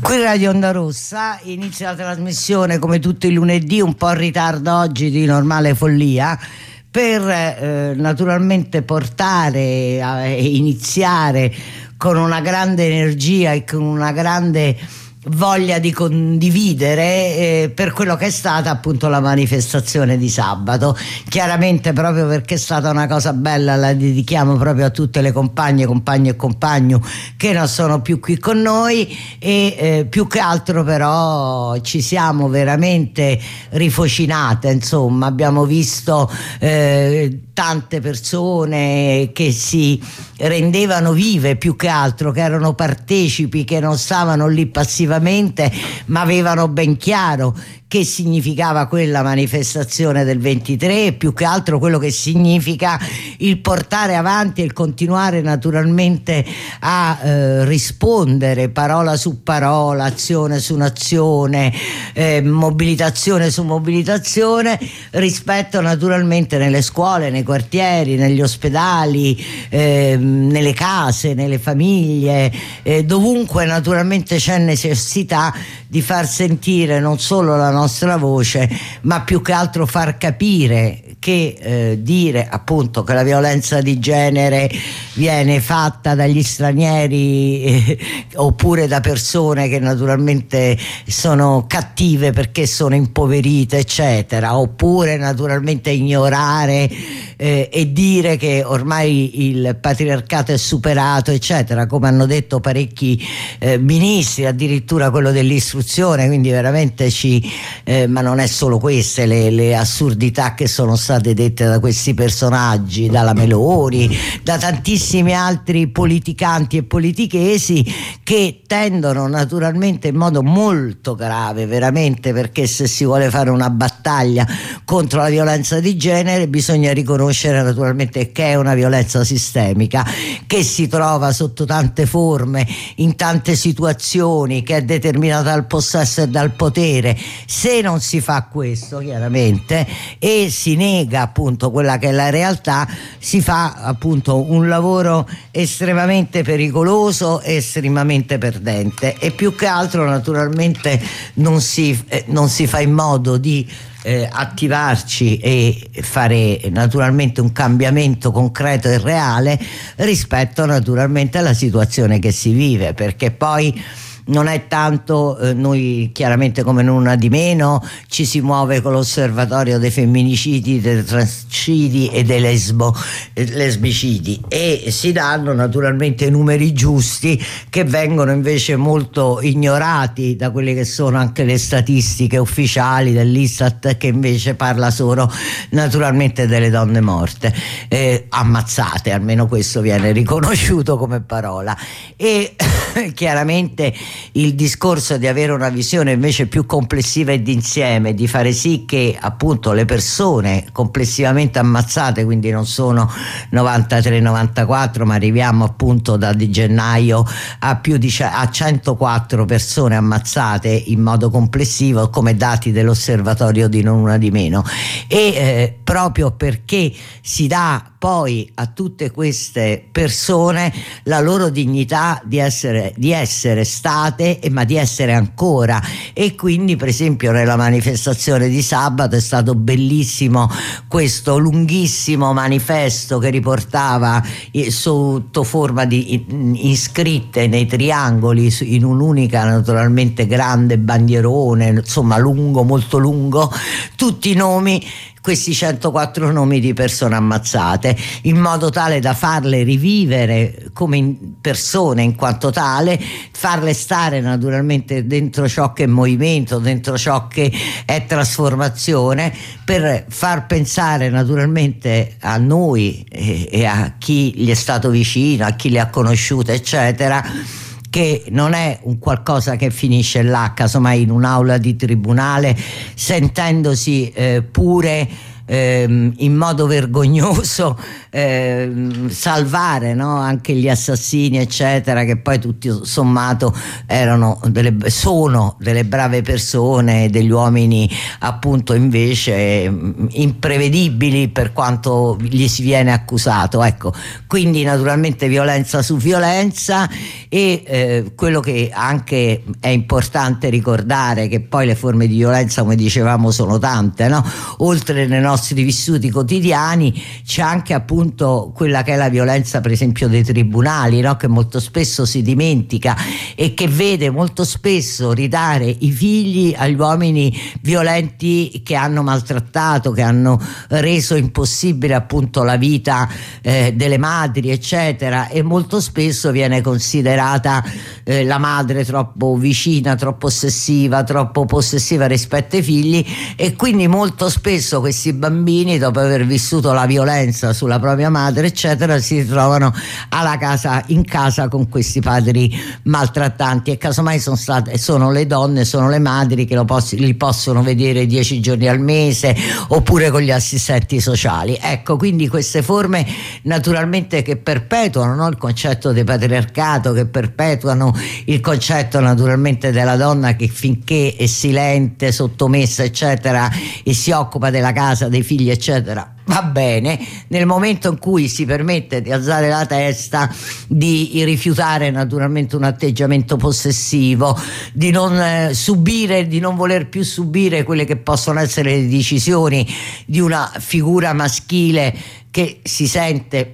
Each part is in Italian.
Qui Radio Onda Rossa, inizia la trasmissione come tutti i lunedì, un po' in ritardo oggi di normale follia, per naturalmente portare e iniziare con una grande energia e con una grande voglia di condividere per quello che è stata appunto la manifestazione di sabato. Chiaramente, proprio perché è stata una cosa bella, la dedichiamo proprio a tutte le compagne, compagni e compagni che non sono più qui con noi, e più che altro però ci siamo veramente rifocinate, insomma abbiamo visto tante persone che si rendevano vive, più che altro che erano partecipi, che non stavano lì passivamente ma avevano ben chiaro che significava quella manifestazione del 23 e più che altro quello che significa il portare avanti e il continuare naturalmente a rispondere parola su parola, azione su nazione, mobilitazione su mobilitazione, rispetto naturalmente nelle scuole, nei quartieri, negli ospedali, nelle case, nelle famiglie, dovunque naturalmente c'è necessità di far sentire non solo la nostra voce, ma più che altro far capire che dire appunto che la violenza di genere viene fatta dagli stranieri oppure da persone che naturalmente sono cattive perché sono impoverite eccetera, oppure naturalmente ignorare e dire che ormai il patriarcato è superato eccetera, come hanno detto parecchi ministri, addirittura quello dell'istruzione, quindi veramente ma non è solo queste le assurdità che sono state dette da questi personaggi, dalla Meloni, da tantissimi altri politicanti e politichesi, che tendono naturalmente in modo molto grave, veramente, perché se si vuole fare una battaglia contro la violenza di genere bisogna riconoscere naturalmente che è una violenza sistemica, che si trova sotto tante forme, in tante situazioni, che è determinata dal possesso e dal potere. Se non si fa questo chiaramente e si nega appunto quella che è la realtà, si fa appunto un lavoro estremamente pericoloso e estremamente perdente, e più che altro naturalmente non si fa in modo di attivarci e fare naturalmente un cambiamento concreto e reale rispetto naturalmente alla situazione che si vive, perché poi non è tanto noi chiaramente come Una di Meno ci si muove con l'osservatorio dei femminicidi, dei transcidi e dei lesbicidi, e si danno naturalmente i numeri giusti, che vengono invece molto ignorati da quelle che sono anche le statistiche ufficiali dell'Istat, che invece parla solo naturalmente delle donne morte, ammazzate, almeno questo viene riconosciuto come parola. E chiaramente il discorso di avere una visione invece più complessiva e d'insieme, di fare sì che appunto le persone complessivamente ammazzate, quindi non sono 93-94, ma arriviamo appunto di gennaio a più di 104 persone ammazzate in modo complessivo, come dati dell'osservatorio di Non Una di Meno, e proprio perché si dà poi a tutte queste persone la loro dignità di essere state, ma di essere ancora. E quindi per esempio nella manifestazione di sabato è stato bellissimo questo lunghissimo manifesto che riportava sotto forma di iscritte nei triangoli in un'unica naturalmente grande bandierone, insomma lungo, molto lungo, tutti i nomi, questi 104 nomi di persone ammazzate, in modo tale da farle rivivere come persone in quanto tale, farle stare naturalmente dentro ciò che è movimento, dentro ciò che è trasformazione, per far pensare naturalmente a noi e a chi gli è stato vicino, a chi le ha conosciute eccetera, che non è un qualcosa che finisce là, casomai in un'aula di tribunale, sentendosi pure in modo vergognoso salvare, no? Anche gli assassini eccetera, che poi tutto sommato sono delle brave persone, degli uomini appunto invece imprevedibili per quanto gli si viene accusato, ecco. Quindi naturalmente violenza su violenza e quello che anche è importante ricordare, che poi le forme di violenza, come dicevamo, sono tante, no? Oltre nei nostri vissuti quotidiani c'è anche appunto quella che è la violenza per esempio dei tribunali, no? Che molto spesso si dimentica e che vede molto spesso ridare i figli agli uomini violenti che hanno maltrattato, che hanno reso impossibile appunto la vita delle madri eccetera, e molto spesso viene considerata la madre troppo vicina, troppo ossessiva, troppo possessiva rispetto ai figli, e quindi molto spesso questi bambini, dopo aver vissuto la violenza sulla propria madre eccetera, si ritrovano in casa con questi padri maltrattanti, e casomai sono le donne, sono le madri che li possono vedere 10 giorni al mese oppure con gli assistenti sociali. Ecco, quindi queste forme naturalmente che perpetuano, no, il concetto di patriarcato, che perpetuano il concetto naturalmente della donna che finché è silente, sottomessa eccetera e si occupa della casa, dei figli eccetera, va bene. Nel momento in cui si permette di alzare la testa, di rifiutare naturalmente un atteggiamento possessivo, di non subire, di non voler più subire quelle che possono essere le decisioni di una figura maschile che si sente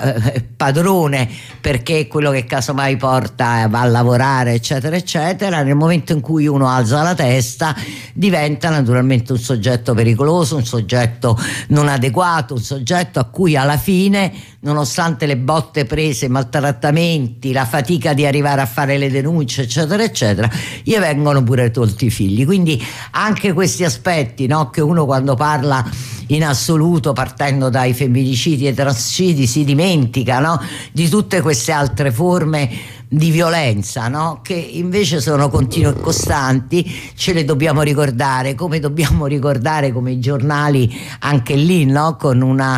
padrone perché è quello che casomai va a lavorare eccetera eccetera, nel momento in cui uno alza la testa diventa naturalmente un soggetto pericoloso, un soggetto non adeguato, un soggetto a cui alla fine, nonostante le botte prese, i maltrattamenti, la fatica di arrivare a fare le denunce eccetera eccetera, gli vengono pure tolti i figli. Quindi anche questi aspetti, no, che uno quando parla in assoluto partendo dai femminicidi e transcidi si dimentica, no, di tutte queste altre forme di violenza, no? Che invece sono continue e costanti, ce le dobbiamo ricordare, come dobbiamo ricordare come i giornali anche lì, no? Con una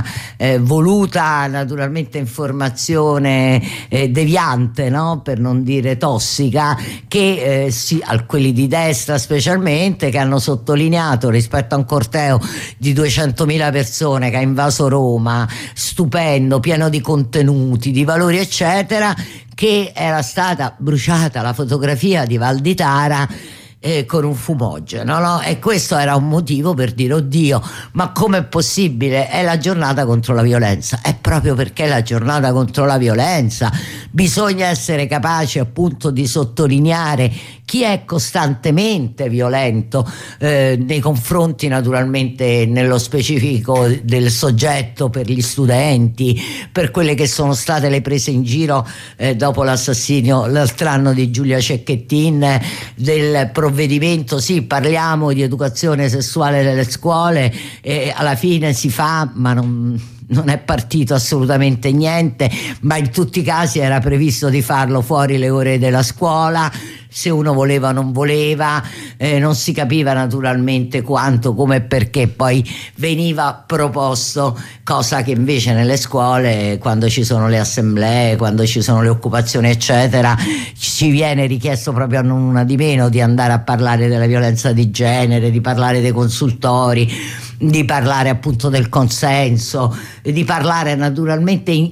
voluta naturalmente informazione deviante, no? Per non dire tossica, che quelli di destra specialmente, che hanno sottolineato rispetto a un corteo di 200.000 persone che ha invaso Roma, stupendo, pieno di contenuti, di valori eccetera, che era stata bruciata la fotografia di Val di Tara con un fumogeno, no? E questo era un motivo per dire: oddio, ma com'è possibile? È la giornata contro la violenza. È proprio perché è la giornata contro la violenza bisogna essere capaci appunto di sottolineare chi è costantemente violento nei confronti naturalmente nello specifico del soggetto, per gli studenti, per quelle che sono state le prese in giro dopo l'assassinio l'altro anno di Giulia Cecchettin, del provvedimento sì, parliamo di educazione sessuale nelle scuole, e alla fine si fa, ma non è partito assolutamente niente, ma in tutti i casi era previsto di farlo fuori le ore della scuola, se uno voleva o non voleva, non si capiva naturalmente quanto, come e perché poi veniva proposto, cosa che invece nelle scuole, quando ci sono le assemblee, quando ci sono le occupazioni eccetera, ci viene richiesto proprio a non una di meno di andare a parlare della violenza di genere, di parlare dei consultori, di parlare appunto del consenso, di parlare naturalmente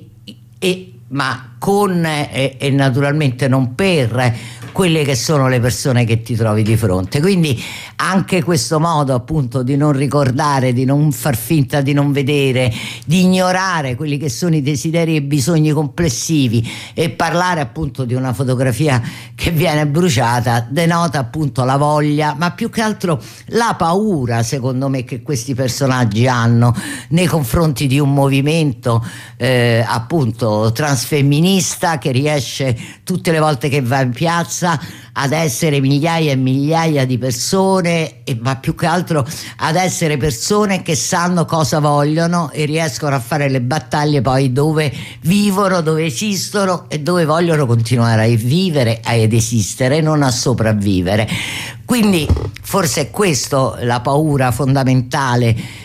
ma con e naturalmente non per quelle che sono le persone che ti trovi di fronte. Quindi anche questo modo appunto di non ricordare, di non far finta di non vedere, di ignorare quelli che sono i desideri e i bisogni complessivi e parlare appunto di una fotografia che viene bruciata, denota appunto la voglia, ma più che altro la paura, secondo me, che questi personaggi hanno nei confronti di un movimento appunto transfemminista, che riesce tutte le volte che va in piazza ad essere migliaia e migliaia di persone, ma più che altro ad essere persone che sanno cosa vogliono e riescono a fare le battaglie poi dove vivono, dove esistono e dove vogliono continuare a vivere, ad esistere, non a sopravvivere. Quindi forse è questo la paura fondamentale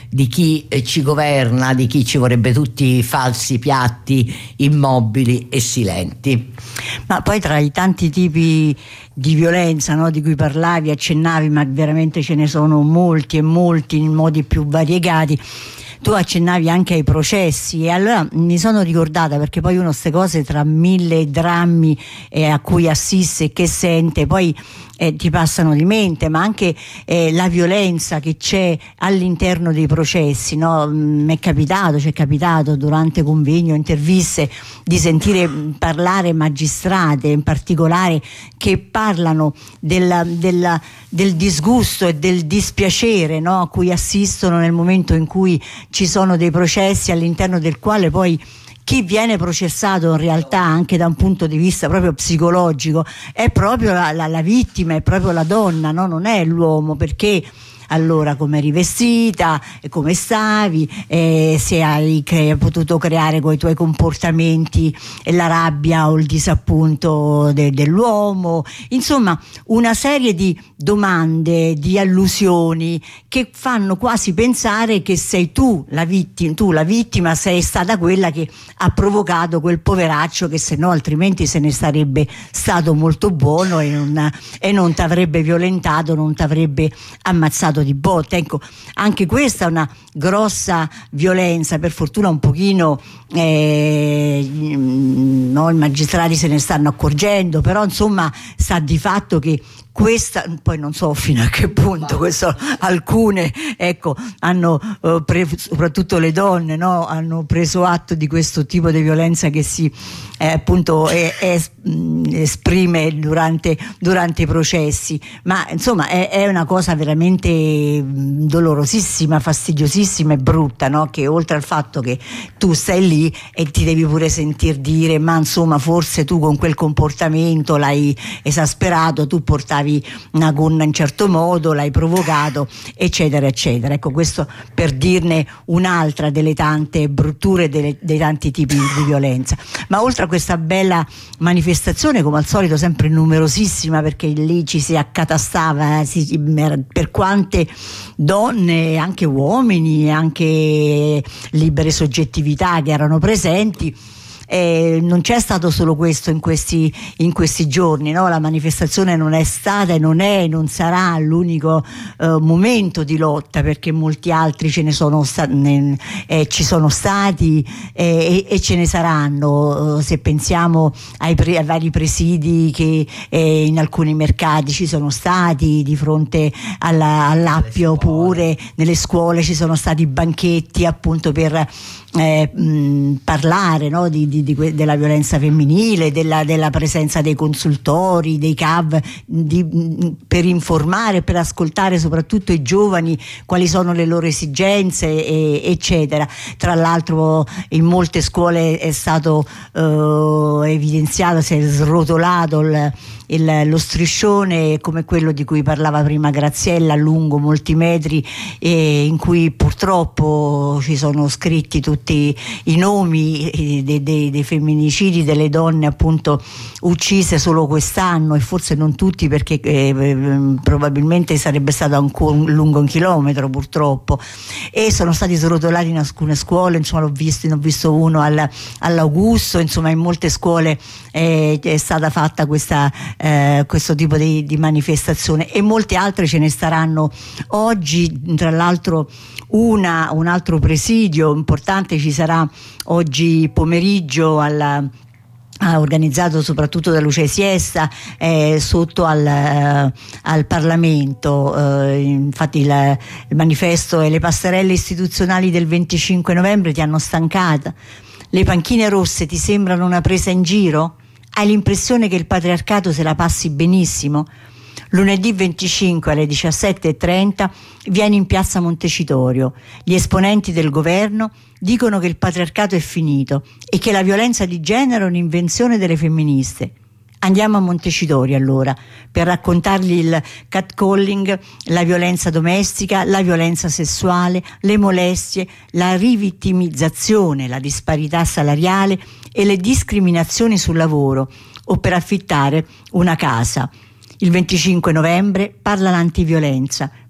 di chi ci governa, di chi ci vorrebbe tutti falsi, piatti, immobili e silenti. Ma poi tra i tanti tipi di violenza, no, di cui parlavi, accennavi, ma veramente ce ne sono molti e molti in modi più variegati. Tu accennavi anche ai processi, e allora mi sono ricordata, perché poi uno queste cose tra mille drammi a cui assiste e che sente, poi ti passano di mente, ma anche la violenza che c'è all'interno dei processi, no? Mi è capitato, ci è capitato durante convegni o interviste di sentire parlare magistrate in particolare che parlano del disgusto e del dispiacere, no? A cui assistono nel momento in cui ci sono dei processi all'interno del quale poi chi viene processato in realtà anche da un punto di vista proprio psicologico è proprio la vittima, è proprio la donna, no? Non è l'uomo, perché allora come eri vestita, come stavi, se hai potuto creare con i tuoi comportamenti la rabbia o il disappunto dell'uomo, insomma una serie di domande, di allusioni che fanno quasi pensare che sei tu la vittima sei stata quella che ha provocato quel poveraccio che se no altrimenti se ne sarebbe stato molto buono e non ti avrebbe violentato, non ti avrebbe ammazzato di botte. Ecco, anche questa è una grossa violenza, per fortuna un pochino no, i magistrati se ne stanno accorgendo, però insomma sta di fatto che questa, poi non so fino a che punto questo, alcune ecco hanno soprattutto le donne, no, hanno preso atto di questo tipo di violenza che si appunto esprime durante i processi, ma insomma è una cosa veramente dolorosissima, fastidiosissima e brutta, no? Che oltre al fatto che tu stai lì e ti devi pure sentir dire ma insomma forse tu con quel comportamento l'hai esasperato, tu portavi una gonna in certo modo, l'hai provocato, eccetera eccetera. Ecco, questo per dirne un'altra delle tante brutture, dei tanti tipi di violenza. Ma oltre a questa bella manifestazione, come al solito sempre numerosissima, perché lì ci si accatastava per quante donne, anche uomini, anche libere soggettività che erano presenti. Non c'è stato solo questo in questi giorni, no? La manifestazione non è stata e non è e non sarà l'unico momento di lotta, perché molti altri ci sono stati e ce ne saranno. Se pensiamo ai vari presidi che in alcuni mercati ci sono stati, di fronte all'Appio, pure nelle scuole ci sono stati banchetti appunto per parlare, no? Della violenza femminile, della presenza dei consultori, dei CAV, per informare, per ascoltare soprattutto i giovani quali sono le loro esigenze, eccetera. Tra l'altro in molte scuole è stato evidenziato, si è srotolato lo striscione come quello di cui parlava prima Graziella, lungo molti metri, in cui purtroppo ci sono scritti tutti i nomi dei femminicidi, delle donne appunto uccise solo quest'anno, e forse non tutti, perché probabilmente sarebbe stato lungo un chilometro purtroppo, e sono stati srotolati in alcune scuole. Insomma ne ho visto uno all'Augusto, insomma in molte scuole è stata fatta questo tipo di manifestazione, e molte altre ce ne staranno oggi. Tra l'altro un altro presidio importante ci sarà oggi pomeriggio organizzato soprattutto da Luce Siesta sotto al Parlamento. Infatti il manifesto e le passerelle istituzionali del 25 novembre ti hanno stancata? Le panchine rosse ti sembrano una presa in giro? Hai l'impressione che il patriarcato se la passi benissimo? Lunedì 25 alle 17:30 vieni in piazza Montecitorio. Gli esponenti del governo dicono che il patriarcato è finito e che la violenza di genere è un'invenzione delle femministe. Andiamo a Montecitorio allora per raccontargli il catcalling, la violenza domestica, la violenza sessuale, le molestie, la rivittimizzazione, la disparità salariale e le discriminazioni sul lavoro o per affittare una casa. Il 25 novembre parla l'antiviolenza,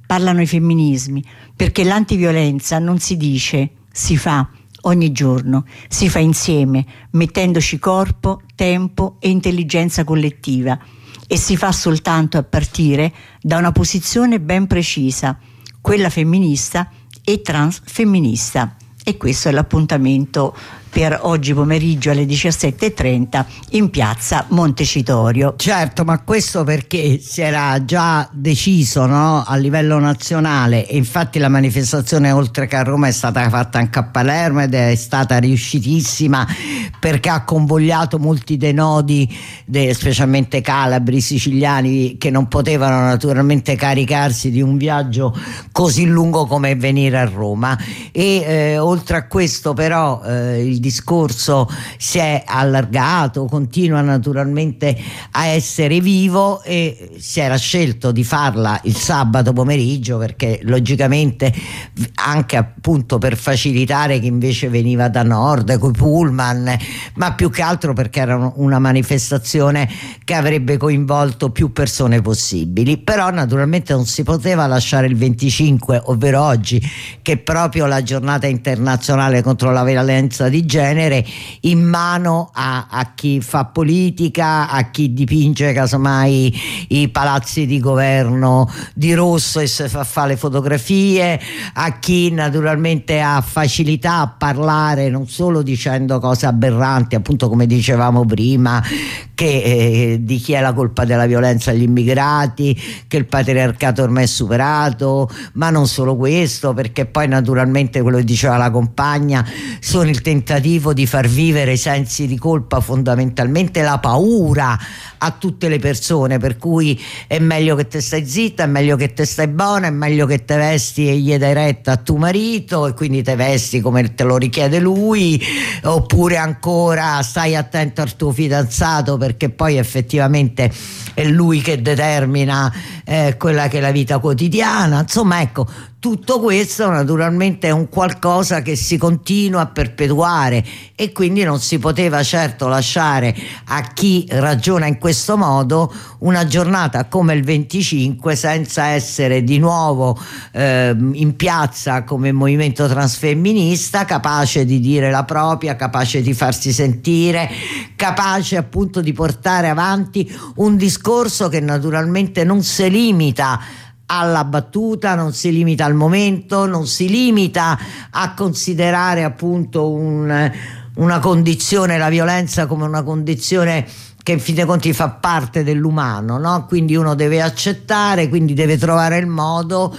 parlano i femminismi, perché l'antiviolenza non si dice, si fa ogni giorno, si fa insieme, mettendoci corpo, tempo e intelligenza collettiva, e si fa soltanto a partire da una posizione ben precisa, quella femminista e transfemminista. E questo è l'appuntamento per oggi pomeriggio alle 17:30 in piazza Montecitorio. Certo, ma questo perché si era già deciso, no, a livello nazionale, e infatti la manifestazione oltre che a Roma è stata fatta anche a Palermo ed è stata riuscitissima, perché ha convogliato molti dei nodi, specialmente calabri, siciliani, che non potevano naturalmente caricarsi di un viaggio così lungo come venire a Roma. E oltre a questo però il discorso si è allargato, continua naturalmente a essere vivo, e si era scelto di farla il sabato pomeriggio perché logicamente anche appunto per facilitare chi invece veniva da nord coi pullman, ma più che altro perché era una manifestazione che avrebbe coinvolto più persone possibili. Però naturalmente non si poteva lasciare il 25, ovvero oggi, che è proprio la giornata internazionale contro la violenza di genere, in mano a chi fa politica, a chi dipinge casomai i palazzi di governo di rosso e si fa le fotografie, a chi naturalmente ha facilità a parlare non solo dicendo cose aberranti, appunto come dicevamo prima, che di chi è la colpa della violenza agli immigrati, che il patriarcato ormai è superato, ma non solo questo, perché poi naturalmente quello che diceva la compagna sono il tentativo di far vivere i sensi di colpa, fondamentalmente la paura a tutte le persone, per cui è meglio che te stai zitta, è meglio che te stai buona, è meglio che te vesti e gli dai retta a tuo marito e quindi te vesti come te lo richiede lui, oppure ancora stai attento al tuo fidanzato perché poi effettivamente è lui che determina quella che è la vita quotidiana. Insomma, ecco, tutto questo naturalmente è un qualcosa che si continua a perpetuare, e quindi non si poteva certo lasciare a chi ragiona in questo modo una giornata come il 25 senza essere di nuovo in piazza come movimento transfemminista, capace di dire la propria, capace di farsi sentire, capace appunto di portare avanti un discorso che naturalmente non si limita alla battuta, non si limita al momento, non si limita a considerare appunto una condizione, la violenza come una condizione che in fin dei conti fa parte dell'umano, no? Quindi uno deve accettare, quindi deve trovare il modo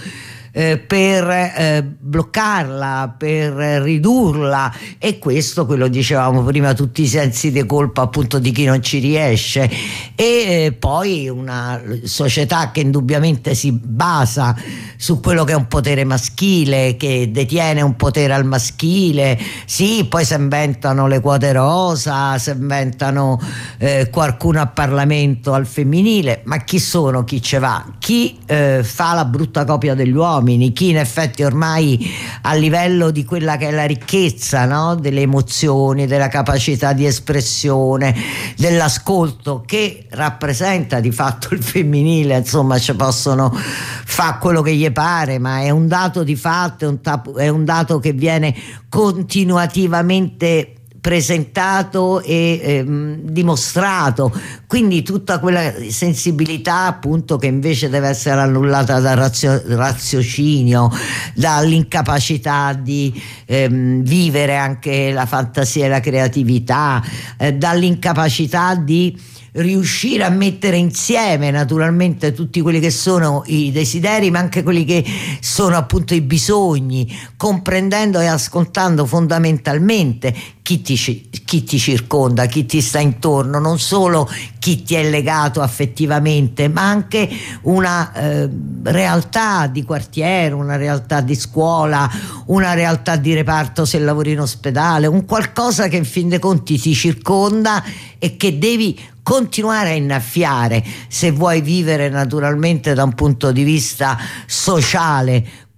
per bloccarla, per ridurla, e questo, quello dicevamo prima, tutti i sensi di colpa appunto di chi non ci riesce, e poi una società che indubbiamente si basa su quello che è un potere maschile, che detiene un potere al maschile. Sì, poi si inventano le quote rosa, si inventano qualcuno a Parlamento al femminile, ma chi sono, chi ce va? Chi fa la brutta copia degli uomini, chi in effetti ormai a livello di quella che è la ricchezza, no? Delle emozioni, della capacità di espressione, dell'ascolto che rappresenta di fatto il femminile, insomma ci possono fare quello che gli pare, ma è un dato di fatto, è un dato che viene continuativamente presentato e dimostrato. Quindi tutta quella sensibilità appunto che invece deve essere annullata dal raziocinio, dall'incapacità di vivere anche la fantasia e la creatività, dall'incapacità di riuscire a mettere insieme naturalmente tutti quelli che sono i desideri, ma anche quelli che sono appunto i bisogni, comprendendo e ascoltando fondamentalmente chi ti circonda, chi ti sta intorno, non solo chi ti è legato affettivamente, ma anche una realtà di quartiere, una realtà di scuola, una realtà di reparto se lavori in ospedale, un qualcosa che in fin dei conti ti circonda e che devi continuare a innaffiare se vuoi vivere naturalmente da un punto di vista sociale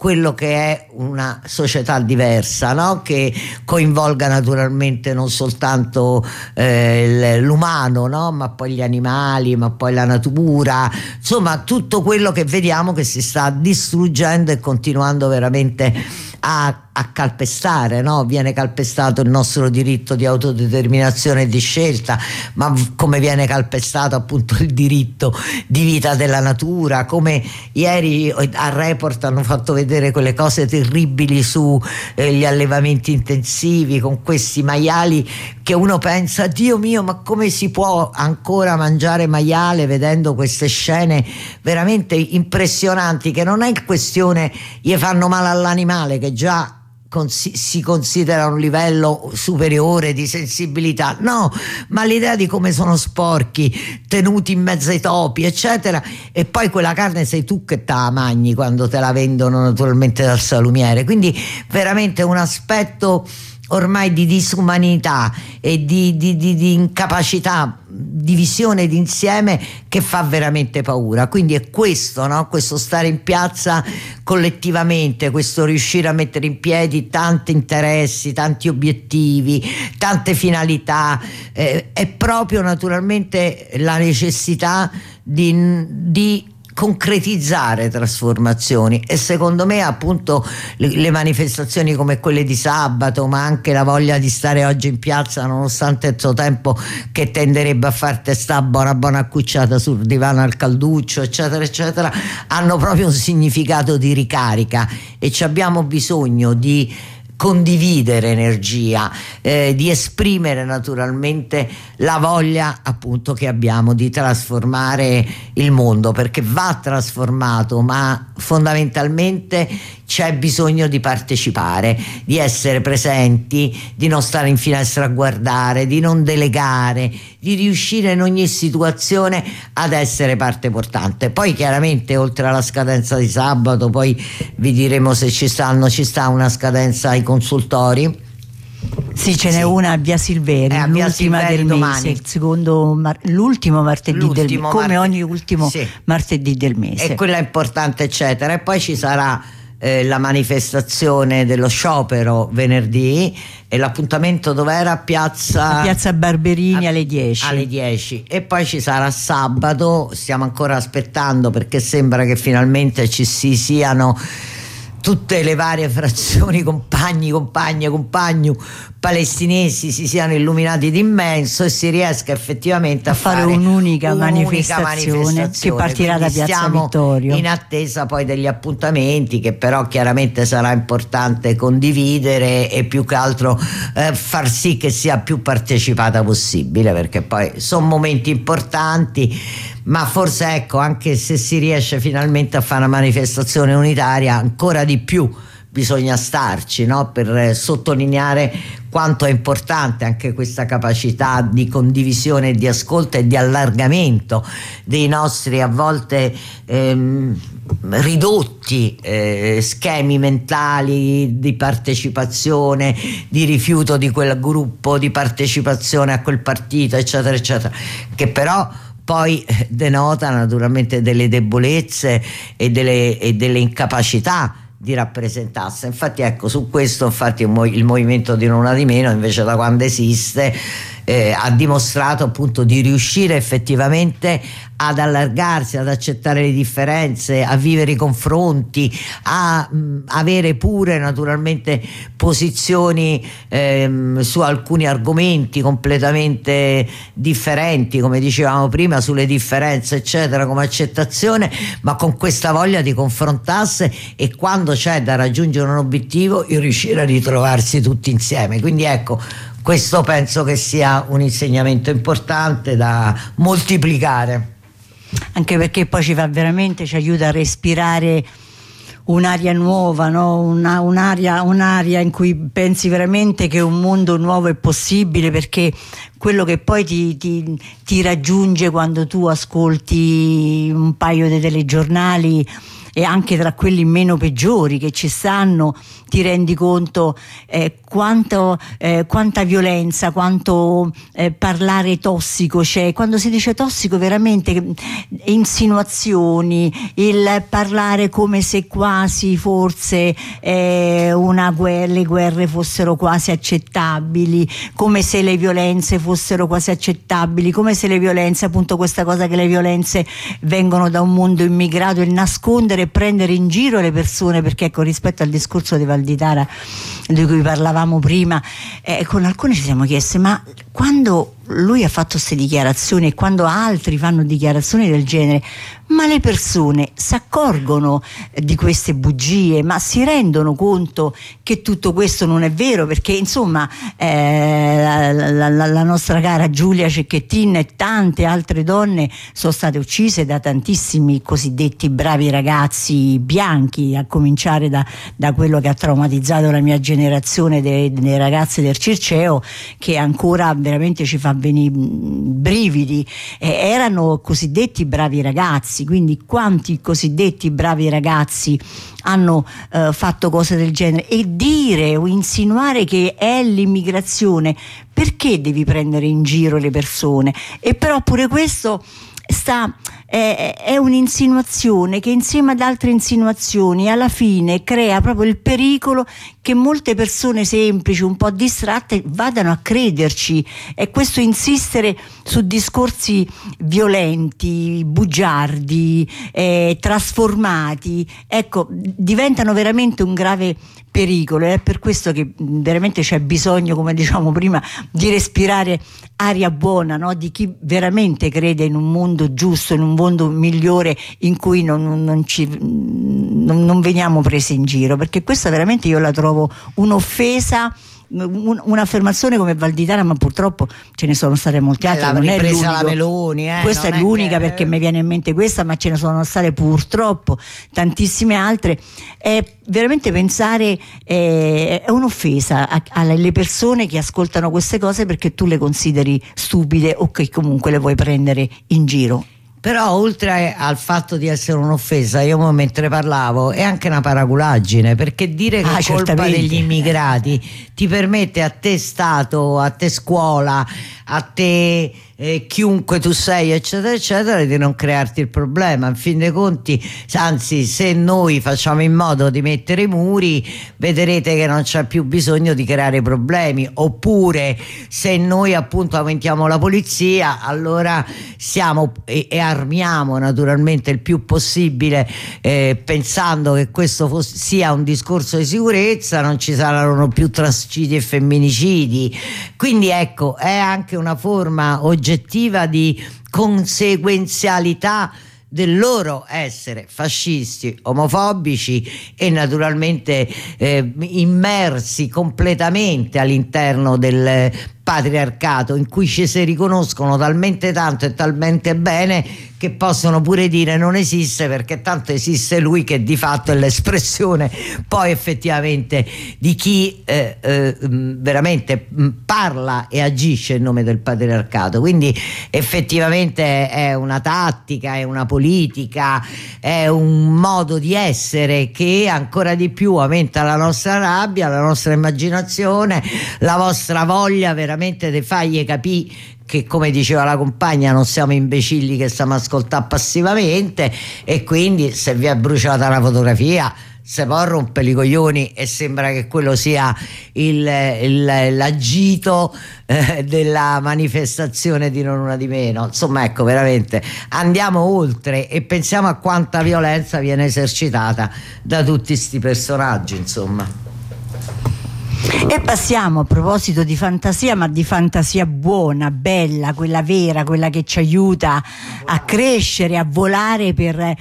quello che è una società diversa, no? Che coinvolga naturalmente non soltanto l'umano, no? Ma poi gli animali, ma poi la natura, insomma tutto quello che vediamo che si sta distruggendo e continuando veramente a calpestare, no? Viene calpestato il nostro diritto di autodeterminazione e di scelta, ma come viene calpestato appunto il diritto di vita della natura, come ieri a Report hanno fatto vedere quelle cose terribili su gli allevamenti intensivi con questi maiali che uno pensa, Dio mio, ma come si può ancora mangiare maiale, vedendo queste scene veramente impressionanti, che non è questione gli fanno male all'animale, che già si considera un livello superiore di sensibilità, no, ma l'idea di come sono sporchi, tenuti in mezzo ai topi eccetera, e poi quella carne sei tu che te la mangi quando te la vendono naturalmente dal salumiere, quindi veramente un aspetto ormai di disumanità e di incapacità di visione d'insieme che fa veramente paura. Quindi è questo, no? Questo stare in piazza collettivamente, questo riuscire a mettere in piedi tanti interessi, tanti obiettivi, tante finalità, è proprio naturalmente la necessità di concretizzare trasformazioni, e secondo me appunto le manifestazioni come quelle di sabato, ma anche la voglia di stare oggi in piazza nonostante il suo tempo che tenderebbe a farti sta buona accucciata sul divano al calduccio eccetera eccetera, hanno proprio un significato di ricarica, e ci abbiamo bisogno di condividere energia, di esprimere naturalmente la voglia appunto che abbiamo di trasformare il mondo, perché va trasformato, ma fondamentalmente c'è bisogno di partecipare, di essere presenti, di non stare in finestra a guardare, di non delegare, di riuscire in ogni situazione ad essere parte portante. Poi chiaramente oltre alla scadenza di sabato, poi vi diremo se ci sta una scadenza ai consultori. Sì, ce n'è una a Via Silveri, l'ultima del mese, l'ultimo martedì del mese, come ogni ultimo martedì del mese. E quella è importante eccetera. E poi ci sarà la manifestazione dello sciopero venerdì, e l'appuntamento dov'era? Piazza Barberini alle 10. Alle 10. E poi ci sarà sabato, stiamo ancora aspettando perché sembra che finalmente ci siano tutte le varie frazioni, compagni palestinesi si siano illuminati d'immenso e si riesca effettivamente a fare un'unica manifestazione che partirà da Piazza Vittorio, in attesa poi degli appuntamenti, che però chiaramente sarà importante condividere e più che altro far sì che sia più partecipata possibile, perché poi sono momenti importanti. Ma forse ecco, anche se si riesce finalmente a fare una manifestazione unitaria, ancora di più bisogna starci, no? Per sottolineare quanto è importante anche questa capacità di condivisione, di ascolto e di allargamento dei nostri a volte ridotti schemi mentali di partecipazione, di rifiuto di quel gruppo, di partecipazione a quel partito eccetera eccetera, che però poi denota naturalmente delle debolezze e delle incapacità di rappresentarsi. Infatti ecco, su questo il movimento di Non Una di Meno, invece, da quando esiste ha dimostrato appunto di riuscire effettivamente ad allargarsi, ad accettare le differenze, a vivere i confronti, a avere pure naturalmente posizioni su alcuni argomenti completamente differenti, come dicevamo prima, sulle differenze eccetera, come accettazione, ma con questa voglia di confrontarsi, e quando c'è da raggiungere un obiettivo il riuscire a ritrovarsi tutti insieme. Quindi ecco, questo penso che sia un insegnamento importante da moltiplicare, anche perché poi ci aiuta a respirare un'aria nuova, no? un'aria in cui pensi veramente che un mondo nuovo è possibile, perché quello che poi ti raggiunge quando tu ascolti un paio di telegiornali e anche tra quelli meno peggiori che ci stanno, ti rendi conto quanta violenza, quanto parlare tossico c'è. Quando si dice tossico veramente insinuazioni, il parlare come se quasi forse le guerre fossero quasi accettabili, come se le violenze fossero quasi accettabili, come se le violenze, appunto questa cosa che le violenze vengono da un mondo immigrato, il nascondere e prendere in giro le persone, perché ecco, rispetto al discorso di Valditara di cui parlavamo prima, con alcuni ci siamo chiesti, ma quando lui ha fatto queste dichiarazioni e quando altri fanno dichiarazioni del genere, ma le persone si accorgono di queste bugie, ma si rendono conto che tutto questo non è vero? Perché insomma la nostra cara Giulia Cecchettin e tante altre donne sono state uccise da tantissimi cosiddetti bravi ragazzi bianchi, a cominciare da quello che ha traumatizzato la mia generazione delle ragazze del Circeo, che ancora veramente ci fa venire brividi. Erano cosiddetti bravi ragazzi, quindi quanti cosiddetti bravi ragazzi hanno fatto cose del genere? E dire o insinuare che è l'immigrazione, perché devi prendere in giro le persone? E però pure questo è un'insinuazione che insieme ad altre insinuazioni alla fine crea proprio il pericolo che molte persone semplici, un po' distratte, vadano a crederci. E questo insistere su discorsi violenti, bugiardi, trasformati, ecco, diventano veramente un grave pericolo. È per questo che veramente c'è bisogno, come diciamo prima, di respirare aria buona, no? Di chi veramente crede in un mondo giusto, in un mondo migliore, in cui non veniamo presi in giro, perché questa veramente io la trovo un'offesa. Un'affermazione come Valditara, ma purtroppo ce ne sono state molte altre, non è la Meloni, questa è l'unica perché mi viene in mente questa, ma ce ne sono state purtroppo tantissime altre. È veramente pensare, è un'offesa alle persone che ascoltano queste cose perché tu le consideri stupide o che comunque le vuoi prendere in giro. Però oltre al fatto di essere un'offesa, io mentre parlavo, è anche una paraculaggine, perché dire che è colpa degli immigrati ti permette a te Stato, a te scuola, a te chiunque tu sei, eccetera eccetera, di non crearti il problema. In fin dei conti, anzi, se noi facciamo in modo di mettere i muri, vedrete che non c'è più bisogno di creare problemi. Oppure se noi appunto aumentiamo la polizia, allora siamo e armiamo naturalmente il più possibile, pensando che questo sia un discorso di sicurezza, non ci saranno più trascidi e femminicidi. Quindi ecco, è anche una forma oggettiva di conseguenzialità del loro essere fascisti, omofobici e naturalmente immersi completamente all'interno del patriarcato, in cui ci si riconoscono talmente tanto e talmente bene che possono pure dire non esiste, perché tanto esiste lui, che di fatto è l'espressione poi effettivamente di chi veramente parla e agisce in nome del patriarcato. Quindi effettivamente è una tattica, è una politica, è un modo di essere che ancora di più aumenta la nostra rabbia, la nostra immaginazione, la vostra voglia veramente di fargli capire che, come diceva la compagna, non siamo imbecilli che stiamo a ascoltare passivamente. E quindi se vi è bruciata una fotografia, se poi rompe i coglioni e sembra che quello sia l'agito della manifestazione di non una di meno. Insomma, ecco, veramente andiamo oltre e pensiamo a quanta violenza viene esercitata da tutti sti personaggi, insomma. E passiamo, a proposito di fantasia, ma di fantasia buona, bella, quella vera, quella che ci aiuta a crescere, a volare per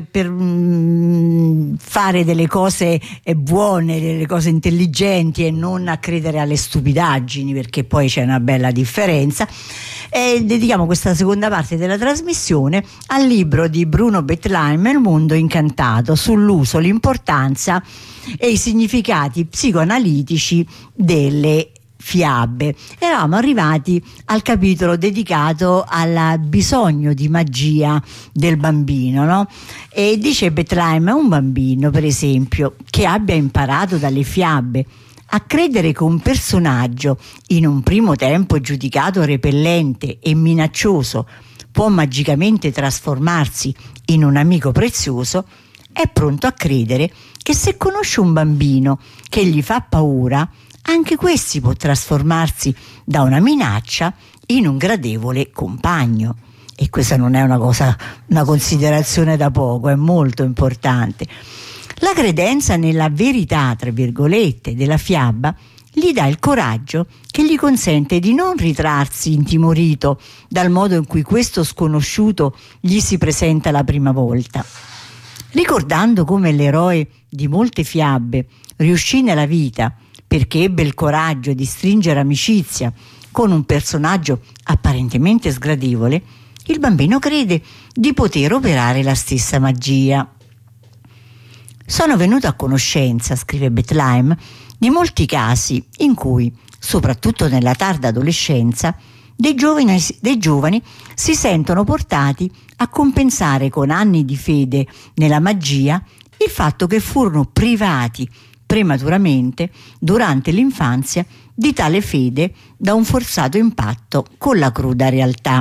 fare delle cose buone, delle cose intelligenti, e non a credere alle stupidaggini, perché poi c'è una bella differenza. E dedichiamo questa seconda parte della trasmissione al libro di Bruno Bettelheim, Il mondo incantato, sull'uso, l'importanza e i significati psicoanalitici delle fiabe. Eravamo arrivati al capitolo dedicato al bisogno di magia del bambino, no? E dice Bethlehem: un bambino, per esempio, che abbia imparato dalle fiabe a credere che un personaggio, in un primo tempo giudicato repellente e minaccioso, può magicamente trasformarsi in un amico prezioso, è pronto a credere che se conosce un bambino che gli fa paura, anche questi può trasformarsi da una minaccia in un gradevole compagno. E questa non è una considerazione da poco, è molto importante. La credenza nella verità, tra virgolette, della fiaba gli dà il coraggio che gli consente di non ritrarsi intimorito dal modo in cui questo sconosciuto gli si presenta la prima volta. Ricordando come l'eroe di molte fiabe riuscì nella vita perché ebbe il coraggio di stringere amicizia con un personaggio apparentemente sgradevole, il bambino crede di poter operare la stessa magia. Sono venuto a conoscenza, scrive Bethlehem, di molti casi in cui, soprattutto nella tarda adolescenza, dei giovani si sentono portati a compensare con anni di fede nella magia il fatto che furono privati prematuramente durante l'infanzia di tale fede da un forzato impatto con la cruda realtà.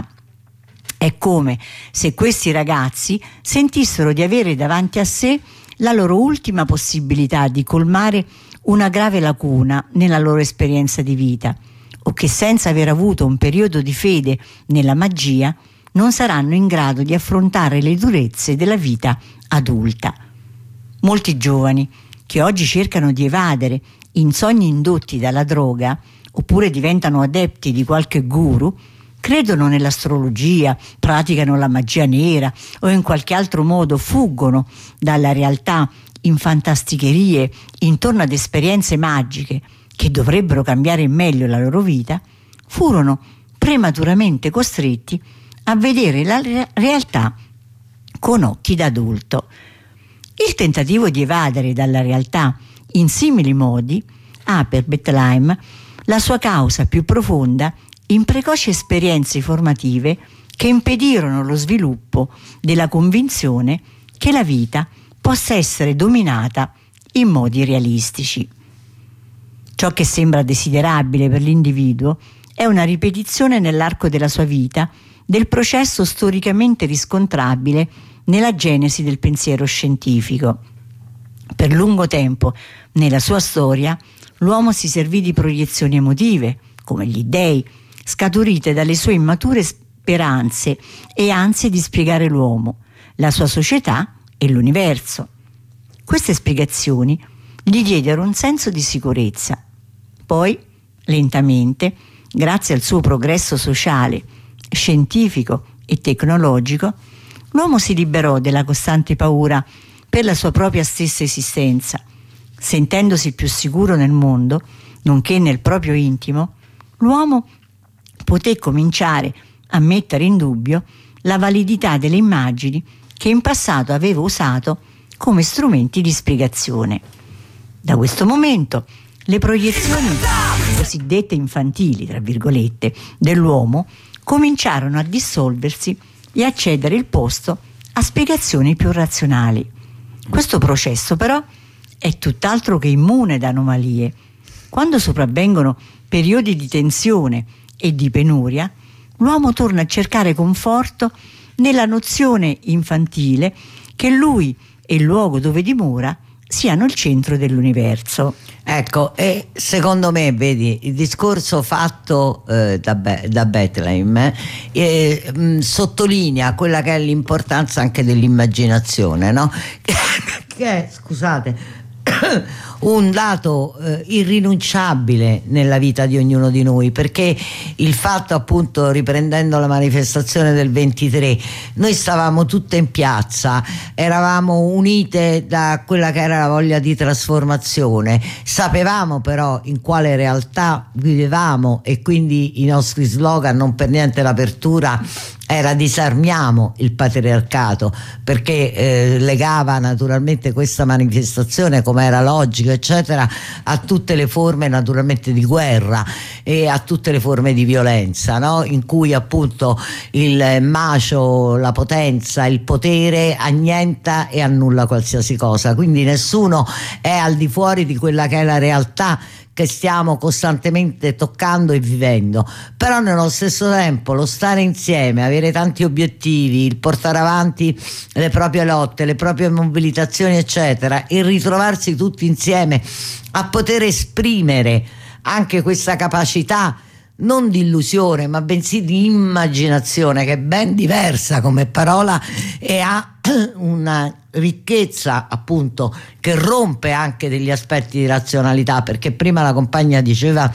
È come se questi ragazzi sentissero di avere davanti a sé la loro ultima possibilità di colmare una grave lacuna nella loro esperienza di vita, o che senza aver avuto un periodo di fede nella magia non saranno in grado di affrontare le durezze della vita adulta. Molti giovani che oggi cercano di evadere in sogni indotti dalla droga, oppure diventano adepti di qualche guru, credono nell'astrologia, praticano la magia nera o in qualche altro modo fuggono dalla realtà in fantasticherie intorno ad esperienze magiche che dovrebbero cambiare in meglio la loro vita, furono prematuramente costretti a vedere la realtà con occhi da adulto. Il tentativo di evadere dalla realtà in simili modi ha per Bethlehem la sua causa più profonda in precoci esperienze formative che impedirono lo sviluppo della convinzione che la vita possa essere dominata in modi realistici. Ciò che sembra desiderabile per l'individuo è una ripetizione nell'arco della sua vita del processo storicamente riscontrabile nella genesi del pensiero scientifico. Per lungo tempo nella sua storia l'uomo si servì di proiezioni emotive, come gli dei, scaturite dalle sue immature speranze e ansie di spiegare l'uomo, la sua società e l'universo. Queste spiegazioni gli diedero un senso di sicurezza. Poi, lentamente, grazie al suo progresso sociale, scientifico e tecnologico, l'uomo si liberò della costante paura per la sua propria stessa esistenza. Sentendosi più sicuro nel mondo, nonché nel proprio intimo, l'uomo poté cominciare a mettere in dubbio la validità delle immagini che in passato aveva usato come strumenti di spiegazione. Da questo momento le proiezioni cosiddette infantili, tra virgolette, dell'uomo cominciarono a dissolversi e a cedere il posto a spiegazioni più razionali. Questo processo però è tutt'altro che immune da anomalie. Quando sopravvengono periodi di tensione e di penuria, l'uomo torna a cercare conforto nella nozione infantile che lui e il luogo dove dimora siano il centro dell'universo. Ecco, e secondo me, vedi, il discorso fatto da Bethlehem sottolinea quella che è l'importanza anche dell'immaginazione, no? che è, scusate, un dato irrinunciabile nella vita di ognuno di noi, perché il fatto, appunto, riprendendo la manifestazione del 23, noi stavamo tutte in piazza, eravamo unite da quella che era la voglia di trasformazione, sapevamo però in quale realtà vivevamo e quindi i nostri slogan, non per niente l'apertura era disarmiamo il patriarcato, perché legava naturalmente questa manifestazione, come era logico eccetera, a tutte le forme naturalmente di guerra e a tutte le forme di violenza, no? In cui appunto il macio, la potenza, il potere annienta e annulla qualsiasi cosa, quindi nessuno è al di fuori di quella che è la realtà che stiamo costantemente toccando e vivendo. Però nello stesso tempo lo stare insieme, avere tanti obiettivi, il portare avanti le proprie lotte, le proprie mobilitazioni eccetera, e ritrovarsi tutti insieme a poter esprimere anche questa capacità non di illusione ma bensì di immaginazione, che è ben diversa come parola e ha una ricchezza appunto che rompe anche degli aspetti di razionalità, perché prima la compagna diceva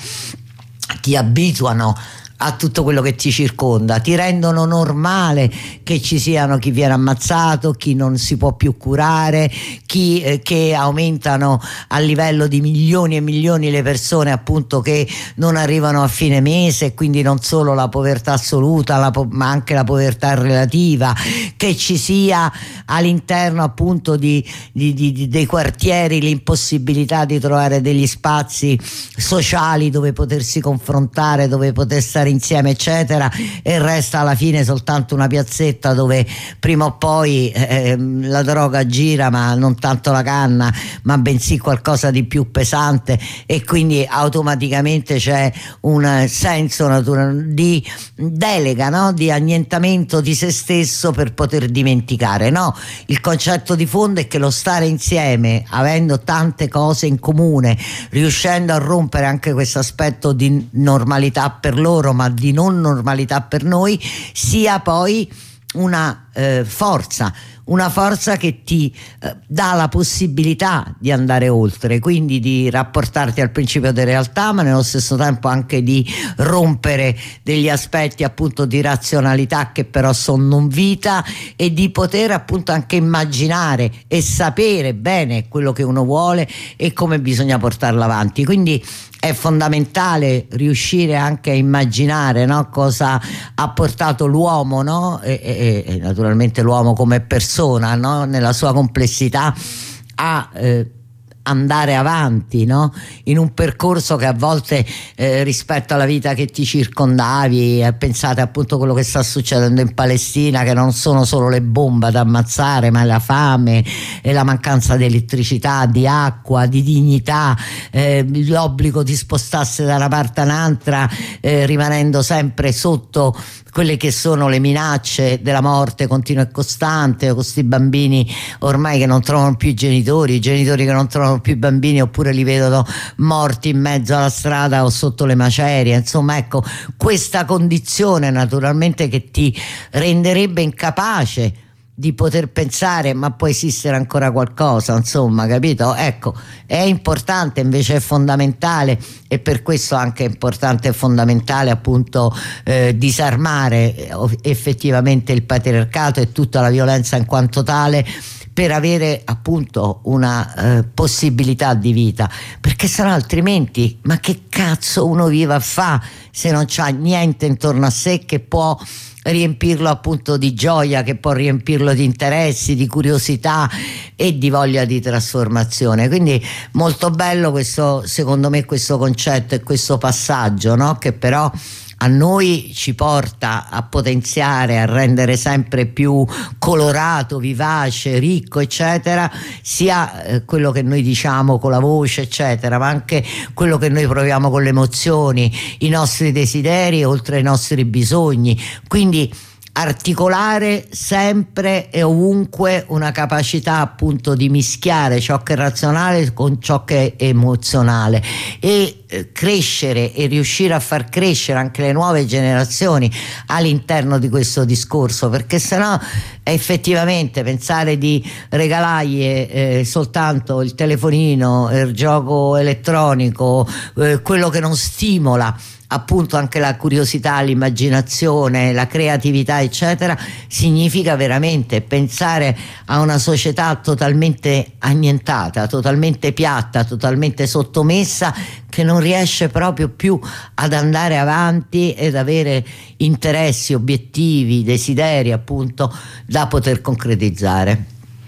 ti abituano a tutto quello che ti circonda, ti rendono normale che ci siano chi viene ammazzato, chi non si può più curare, chi che aumentano a livello di milioni e milioni le persone appunto che non arrivano a fine mese, e quindi non solo la povertà assoluta ma anche la povertà relativa, che ci sia all'interno appunto dei quartieri l'impossibilità di trovare degli spazi sociali dove potersi confrontare, dove poter stare insieme eccetera, e resta alla fine soltanto una piazzetta dove prima o poi la droga gira, ma non tanto la canna ma bensì qualcosa di più pesante, e quindi automaticamente c'è un senso di delega, no? Di annientamento di se stesso per poter dimenticare, no? Il concetto di fondo è che lo stare insieme, avendo tante cose in comune, riuscendo a rompere anche questo aspetto di normalità per loro ma di non normalità per noi, sia poi una forza che ti dà la possibilità di andare oltre, quindi di rapportarti al principio di realtà, ma nello stesso tempo anche di rompere degli aspetti appunto di razionalità che però sono non vita, e di poter appunto anche immaginare e sapere bene quello che uno vuole e come bisogna portarlo avanti. Quindi è fondamentale riuscire anche a immaginare, no? Cosa ha portato l'uomo, no? E naturalmente l'uomo come persona, no? Nella sua complessità a andare avanti, no? In un percorso che a volte rispetto alla vita che ti circondavi, pensate appunto a quello che sta succedendo in Palestina, che non sono solo le bombe ad ammazzare, ma la fame e la mancanza di elettricità, di acqua, di dignità, l'obbligo di spostarsi da una parte all'altra, rimanendo sempre sotto quelle che sono le minacce della morte continua e costante, con questi bambini ormai che non trovano più i genitori che non trovano più i bambini, oppure li vedono morti in mezzo alla strada o sotto le macerie. Insomma, ecco, questa condizione naturalmente che ti renderebbe incapace di poter pensare ma può esistere ancora qualcosa, insomma, capito? Ecco, è importante, invece è fondamentale, e per questo anche è importante e fondamentale appunto disarmare effettivamente il patriarcato e tutta la violenza in quanto tale, per avere appunto una possibilità di vita, perché sennò altrimenti ma che cazzo uno viva a fa se non c'ha niente intorno a sé che può riempirlo appunto di gioia, che può riempirlo di interessi, di curiosità e di voglia di trasformazione. Quindi molto bello questo, secondo me, questo concetto e questo passaggio, no? Che però a noi ci porta a potenziare, a rendere sempre più colorato, vivace, ricco eccetera, sia quello che noi diciamo con la voce eccetera, ma anche quello che noi proviamo con le emozioni, i nostri desideri oltre ai nostri bisogni. Quindi articolare sempre e ovunque una capacità appunto di mischiare ciò che è razionale con ciò che è emozionale, e crescere e riuscire a far crescere anche le nuove generazioni all'interno di questo discorso, perché sennò effettivamente pensare di regalargli soltanto il telefonino, il gioco elettronico, quello che non stimola appunto anche la curiosità, l'immaginazione, la creatività eccetera, significa veramente pensare a una società totalmente annientata, totalmente piatta, totalmente sottomessa, che non riesce proprio più ad andare avanti ed avere interessi, obiettivi, desideri appunto da poter concretizzare.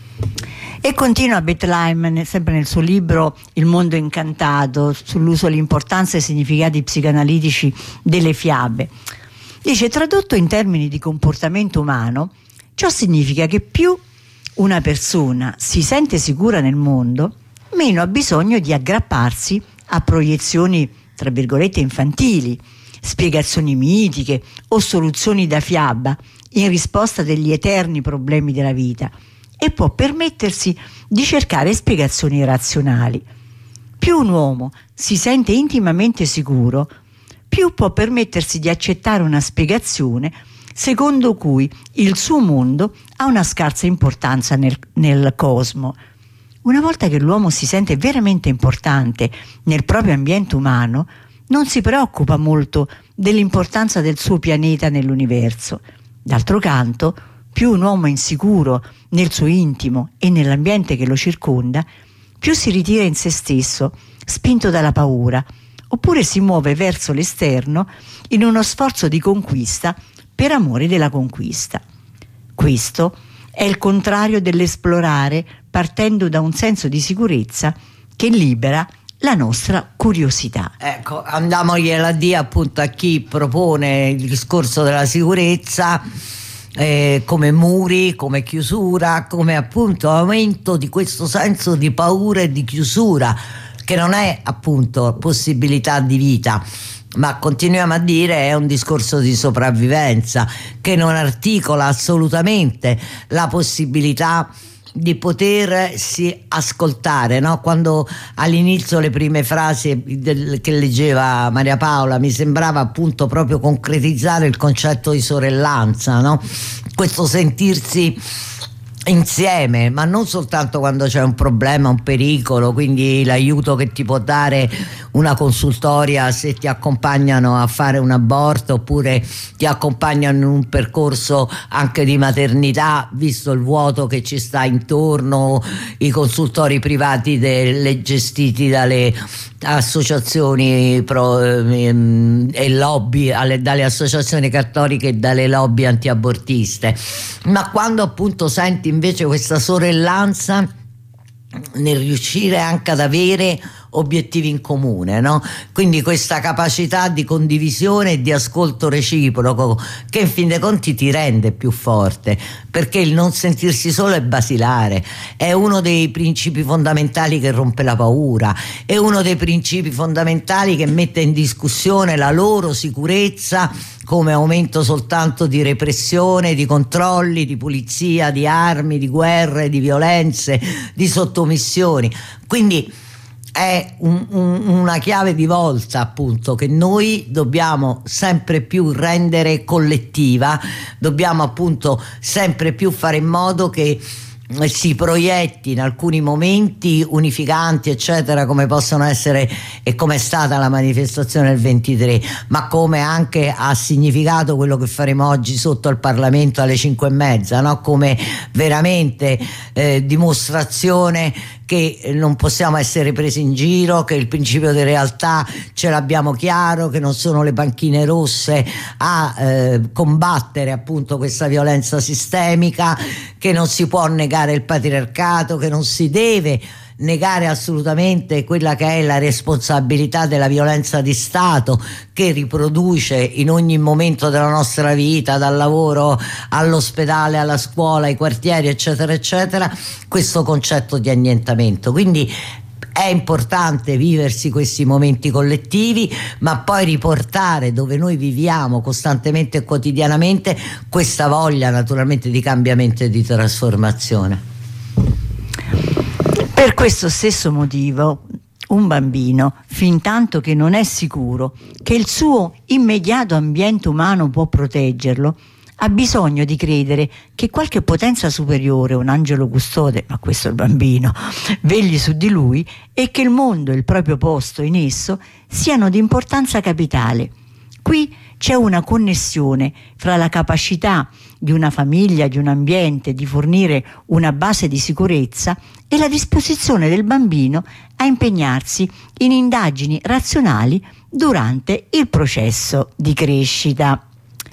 E continua Bethlehem sempre nel suo libro Il mondo incantato sull'uso, l'importanza e i significati psicanalitici delle fiabe. Dice: tradotto in termini di comportamento umano, ciò significa che più una persona si sente sicura nel mondo, meno ha bisogno di aggrapparsi a proiezioni tra virgolette infantili, spiegazioni mitiche o soluzioni da fiaba in risposta degli eterni problemi della vita, e può permettersi di cercare spiegazioni razionali. Più un uomo si sente intimamente sicuro, più può permettersi di accettare una spiegazione secondo cui il suo mondo ha una scarsa importanza nel cosmo. Una volta che l'uomo si sente veramente importante nel proprio ambiente umano, non si preoccupa molto dell'importanza del suo pianeta nell'universo. D'altro canto, più un uomo è insicuro nel suo intimo e nell'ambiente che lo circonda, più si ritira in se stesso, spinto dalla paura, oppure si muove verso l'esterno in uno sforzo di conquista per amore della conquista. Questo è il contrario dell'esplorare partendo da un senso di sicurezza che libera la nostra curiosità. Ecco, andiamogliela a dire appunto a chi propone il discorso della sicurezza come muri, come chiusura, come appunto aumento di questo senso di paura e di chiusura, che non è appunto possibilità di vita, ma continuiamo a dire è un discorso di sopravvivenza che non articola assolutamente la possibilità di potersi ascoltare, no? Quando all'inizio le prime frasi che leggeva Maria Paola mi sembrava appunto proprio concretizzare il concetto di sorellanza, no? Questo sentirsi insieme, ma non soltanto quando c'è un problema, un pericolo, quindi l'aiuto che ti può dare una consultoria se ti accompagnano a fare un aborto oppure ti accompagnano in un percorso anche di maternità, visto il vuoto che ci sta intorno, i consultori privati gestiti dalle associazioni e lobby, dalle associazioni cattoliche e dalle lobby antiabortiste, ma quando appunto senti invece questa sorellanza nel riuscire anche ad avere obiettivi in comune, no? Quindi questa capacità di condivisione e di ascolto reciproco che in fin dei conti ti rende più forte, perché il non sentirsi solo è basilare, è uno dei principi fondamentali che rompe la paura, è uno dei principi fondamentali che mette in discussione la loro sicurezza come aumento soltanto di repressione, di controlli, di pulizia, di armi, di guerre, di violenze, di sottomissioni. Quindi è una chiave di volta appunto che noi dobbiamo sempre più rendere collettiva, dobbiamo appunto sempre più fare in modo che si proietti in alcuni momenti unificanti eccetera, come possono essere e come è stata la manifestazione del 23, ma come anche ha significato quello che faremo oggi sotto al Parlamento alle 5:30, no? Come veramente dimostrazione che non possiamo essere presi in giro, che il principio di realtà ce l'abbiamo chiaro, che non sono le banchine rosse a combattere appunto questa violenza sistemica, che non si può negare il patriarcato, che non si deve negare assolutamente quella che è la responsabilità della violenza di Stato che riproduce in ogni momento della nostra vita, dal lavoro all'ospedale, alla scuola, ai quartieri eccetera eccetera, questo concetto di annientamento. Quindi è importante viversi questi momenti collettivi, ma poi riportare dove noi viviamo costantemente e quotidianamente questa voglia naturalmente di cambiamento e di trasformazione. Per questo stesso motivo, un bambino, fin tanto che non è sicuro che il suo immediato ambiente umano può proteggerlo, ha bisogno di credere che qualche potenza superiore, un angelo custode, ma questo è il bambino, vegli su di lui e che il mondo e il proprio posto in esso siano di importanza capitale. Qui c'è una connessione fra la capacità di una famiglia, di un ambiente, di fornire una base di sicurezza e la disposizione del bambino a impegnarsi in indagini razionali durante il processo di crescita.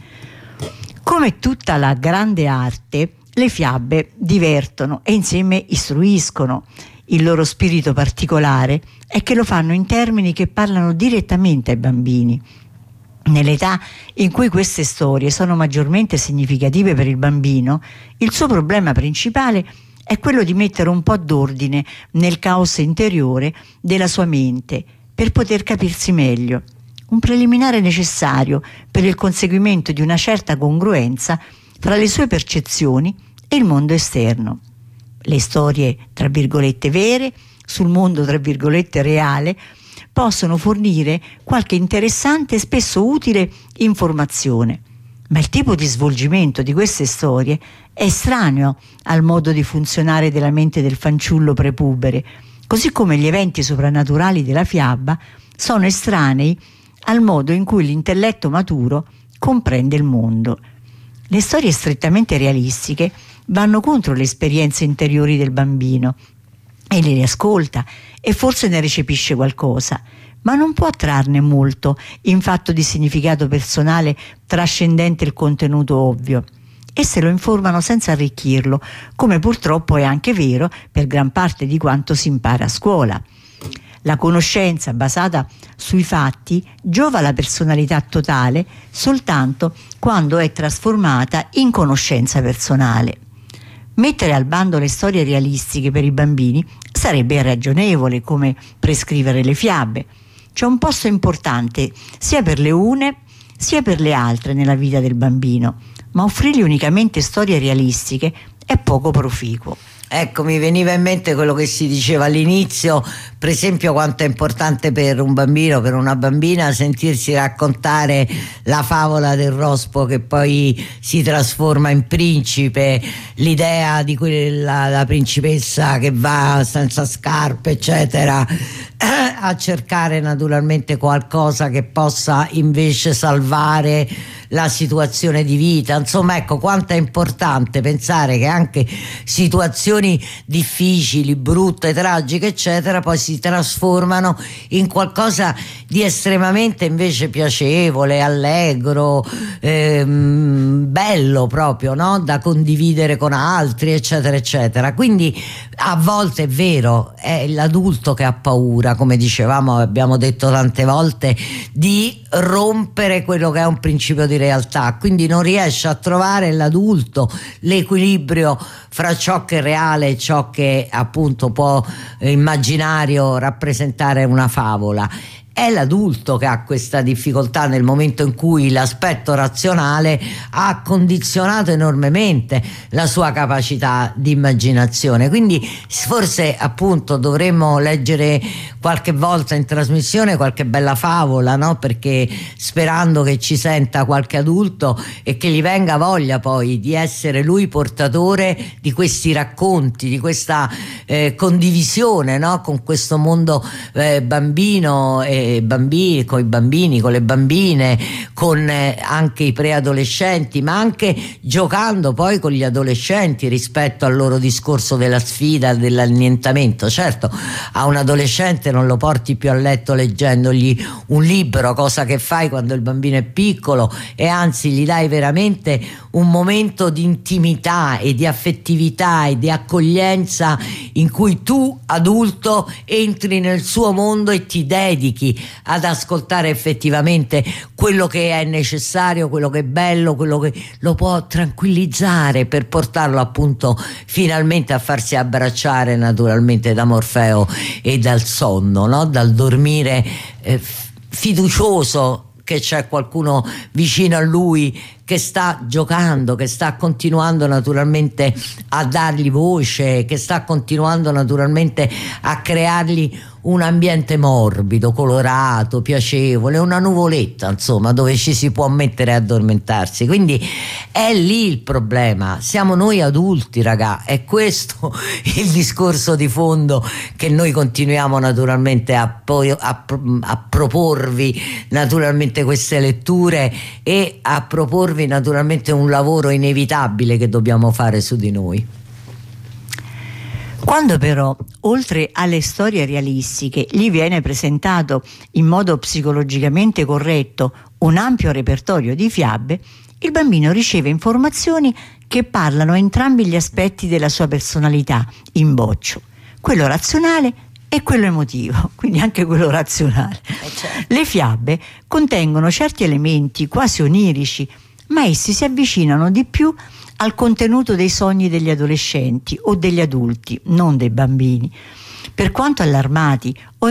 Come tutta la grande arte, le fiabe divertono e insieme istruiscono. Il loro spirito particolare è che lo fanno in termini che parlano direttamente ai bambini. Nell'età in cui queste storie sono maggiormente significative per il bambino, il suo problema principale è quello di mettere un po' d'ordine nel caos interiore della sua mente per poter capirsi meglio, un preliminare necessario per il conseguimento di una certa congruenza fra le sue percezioni e il mondo esterno. Le storie, tra virgolette, vere, sul mondo, tra virgolette, reale, possono fornire qualche interessante e spesso utile informazione, ma il tipo di svolgimento di queste storie è estraneo al modo di funzionare della mente del fanciullo prepubere, così come gli eventi soprannaturali della fiaba sono estranei al modo in cui l'intelletto maturo comprende il mondo. Le storie strettamente realistiche vanno contro le esperienze interiori del bambino. Egli le ascolta e forse ne recepisce qualcosa, ma non può trarne molto in fatto di significato personale trascendente il contenuto ovvio. Esse lo informano senza arricchirlo, come purtroppo è anche vero per gran parte di quanto si impara a scuola. La conoscenza basata sui fatti giova alla personalità totale soltanto quando è trasformata in conoscenza personale. Mettere al bando le storie realistiche per i bambini sarebbe irragionevole, come prescrivere le fiabe. C'è un posto importante sia per le une sia per le altre nella vita del bambino, ma offrirgli unicamente storie realistiche è poco proficuo. Ecco, mi veniva in mente quello che si diceva all'inizio, per esempio quanto è importante per un bambino, per una bambina, sentirsi raccontare la favola del rospo che poi si trasforma in principe, l'idea di quella la principessa che va senza scarpe, eccetera, a cercare naturalmente qualcosa che possa invece salvare la situazione di vita. Insomma, ecco quanto è importante pensare che anche situazioni difficili, brutte, tragiche, eccetera, poi si trasformano in qualcosa di estremamente invece piacevole, allegro, bello proprio, no? Da condividere con altri, eccetera, eccetera. Quindi a volte è vero, è l'adulto che ha paura, come dicevamo, abbiamo detto tante volte, di rompere quello che è un principio di realtà, quindi non riesce a trovare l'adulto l'equilibrio fra ciò che è reale e ciò che appunto può immaginario rappresentare una favola. È l'adulto che ha questa difficoltà nel momento in cui l'aspetto razionale ha condizionato enormemente la sua capacità di immaginazione. Quindi forse appunto dovremmo leggere qualche volta in trasmissione qualche bella favola, no? Perché sperando che ci senta qualche adulto e che gli venga voglia poi di essere lui portatore di questi racconti, di questa condivisione, no? Con questo mondo bambino e bambini, con i bambini, con le bambine, con anche i preadolescenti, ma anche giocando poi con gli adolescenti rispetto al loro discorso della sfida, dell'annientamento. Certo, a un adolescente non lo porti più a letto leggendogli un libro, cosa che fai quando il bambino è piccolo, e anzi gli dai veramente un momento di intimità e di affettività e di accoglienza in cui tu adulto entri nel suo mondo e ti dedichi ad ascoltare effettivamente quello che è necessario, quello che è bello, quello che lo può tranquillizzare per portarlo appunto finalmente a farsi abbracciare naturalmente da Morfeo e dal sonno, no? Dal dormire fiducioso che c'è qualcuno vicino a lui che sta giocando, che sta continuando naturalmente a dargli voce, che sta continuando naturalmente a creargli un ambiente morbido, colorato, piacevole, una nuvoletta insomma dove ci si può mettere a addormentarsi. Quindi è lì il problema, siamo noi adulti, raga, è questo il discorso di fondo che noi continuiamo naturalmente a proporvi naturalmente queste letture e a proporvi naturalmente un lavoro inevitabile che dobbiamo fare su di noi. Quando però, oltre alle storie realistiche, gli viene presentato in modo psicologicamente corretto un ampio repertorio di fiabe, il bambino riceve informazioni che parlano entrambi gli aspetti della sua personalità in boccio, quello razionale e quello emotivo, quindi anche quello razionale. Certo. Le fiabe contengono certi elementi quasi onirici, ma essi si avvicinano di più al contenuto dei sogni degli adolescenti o degli adulti, non dei bambini. Per quanto allarmanti e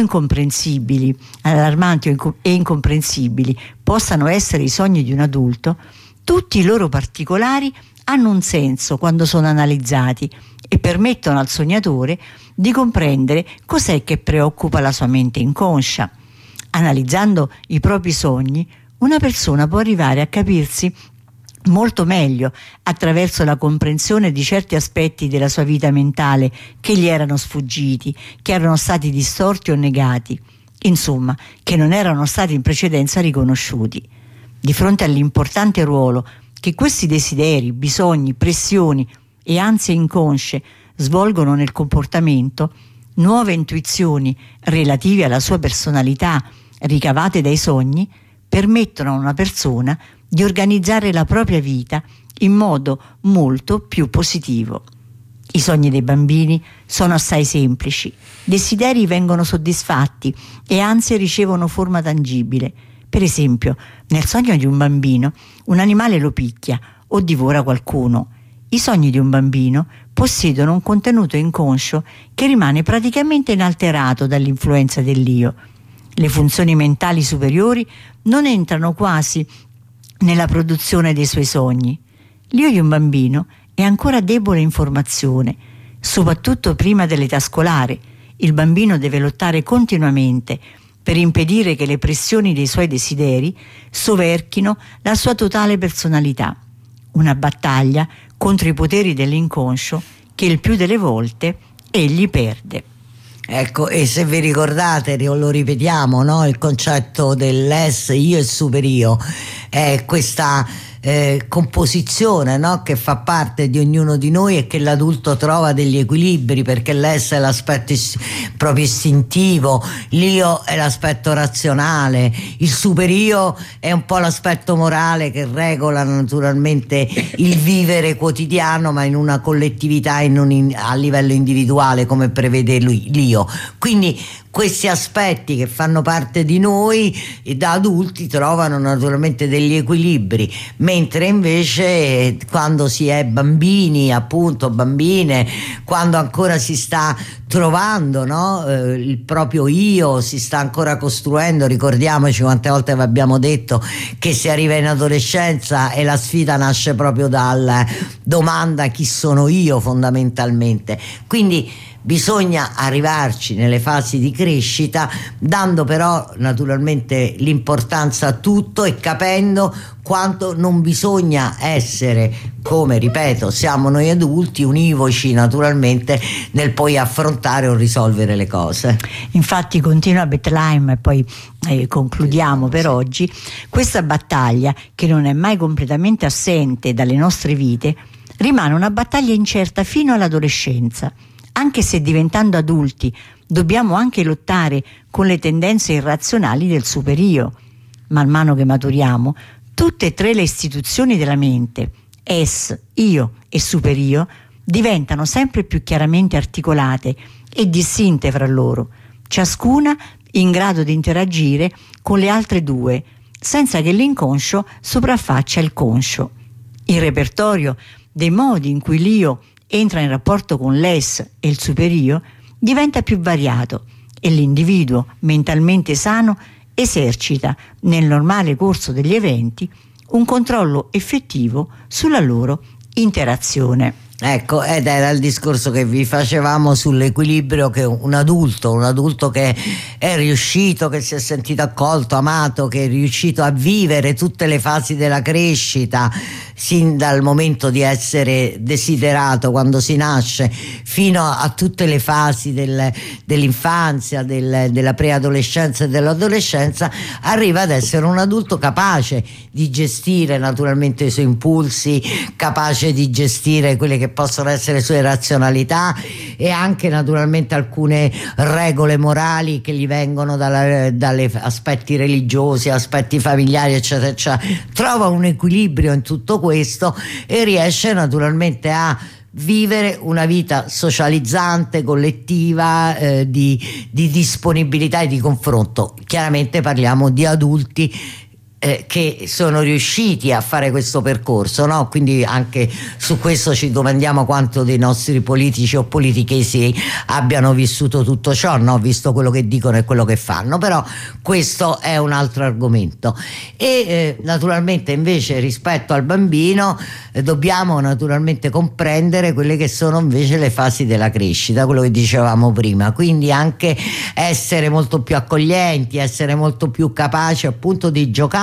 incomprensibili possano essere i sogni di un adulto, tutti i loro particolari hanno un senso quando sono analizzati e permettono al sognatore di comprendere cos'è che preoccupa la sua mente inconscia. Analizzando i propri sogni, una persona può arrivare a capirsi molto meglio attraverso la comprensione di certi aspetti della sua vita mentale che gli erano sfuggiti, che erano stati distorti o negati, insomma, che non erano stati in precedenza riconosciuti. Di fronte all'importante ruolo che questi desideri, bisogni, pressioni e ansie inconsce svolgono nel comportamento, nuove intuizioni relative alla sua personalità ricavate dai sogni permettono a una persona di organizzare la propria vita in modo molto più positivo. I sogni dei bambini sono assai semplici, desideri vengono soddisfatti e ansie ricevono forma tangibile. Per esempio, nel sogno di un bambino, un animale lo picchia o divora qualcuno. I sogni di un bambino possiedono un contenuto inconscio che rimane praticamente inalterato dall'influenza dell'io. Le funzioni mentali superiori non entrano quasi nella produzione dei suoi sogni. L'io di un bambino è ancora debole in formazione, soprattutto prima dell'età scolare. Il bambino deve lottare continuamente per impedire che le pressioni dei suoi desideri soverchino la sua totale personalità. Una battaglia contro i poteri dell'inconscio che il più delle volte egli perde. Ecco, e se vi ricordate, lo ripetiamo, no? Il concetto dell'es, io e superio, è questa composizione, no? Che fa parte di ognuno di noi e che l'adulto trova degli equilibri, perché l'es è l'aspetto proprio istintivo, l'io è l'aspetto razionale, il superio è un po' l'aspetto morale che regola naturalmente il vivere quotidiano, ma in una collettività e non a livello individuale come prevede l'io. Quindi questi aspetti che fanno parte di noi e da adulti trovano naturalmente degli equilibri, mentre invece quando si è bambini, appunto bambine, quando ancora si sta trovando, no? Il proprio io, si sta ancora costruendo. Ricordiamoci quante volte vi abbiamo detto che si arriva in adolescenza e la sfida nasce proprio dalla domanda chi sono io, fondamentalmente. Quindi bisogna arrivarci nelle fasi di crescita, dando però naturalmente l'importanza a tutto e capendo quanto non bisogna essere, come ripeto siamo noi adulti, univoci naturalmente nel poi affrontare o risolvere le cose. Infatti continua Bethlehem e poi concludiamo per oggi. Questa battaglia, che non è mai completamente assente dalle nostre vite, rimane una battaglia incerta fino all'adolescenza. Anche se diventando adulti dobbiamo anche lottare con le tendenze irrazionali del superio. Man mano che maturiamo, tutte e tre le istituzioni della mente, es, io e superio, diventano sempre più chiaramente articolate e distinte fra loro, ciascuna in grado di interagire con le altre due, senza che l'inconscio sopraffaccia il conscio. Il repertorio dei modi in cui l'io entra in rapporto con l'es e il superio diventa più variato e l'individuo mentalmente sano esercita nel normale corso degli eventi un controllo effettivo sulla loro interazione. Ecco, ed era il discorso che vi facevamo sull'equilibrio che un adulto che è riuscito, che si è sentito accolto, amato, che è riuscito a vivere tutte le fasi della crescita, sin dal momento di essere desiderato quando si nasce, fino a tutte le fasi dell'infanzia, della preadolescenza e dell'adolescenza, arriva ad essere un adulto capace di gestire naturalmente i suoi impulsi, capace di gestire quelle che possono essere le sue razionalità e anche naturalmente alcune regole morali che gli vengono dalle aspetti religiosi, aspetti familiari, eccetera, eccetera. Trova un equilibrio in tutto questo e riesce naturalmente a vivere una vita socializzante, collettiva, di disponibilità e di confronto. Chiaramente parliamo di adulti che sono riusciti a fare questo percorso, no? Quindi anche su questo ci domandiamo quanto dei nostri politici o politichesi abbiano vissuto tutto ciò, no? Visto quello che dicono e quello che fanno, però questo è un altro argomento. E naturalmente invece rispetto al bambino dobbiamo naturalmente comprendere quelle che sono invece le fasi della crescita, quello che dicevamo prima, quindi anche essere molto più accoglienti, essere molto più capaci appunto di giocare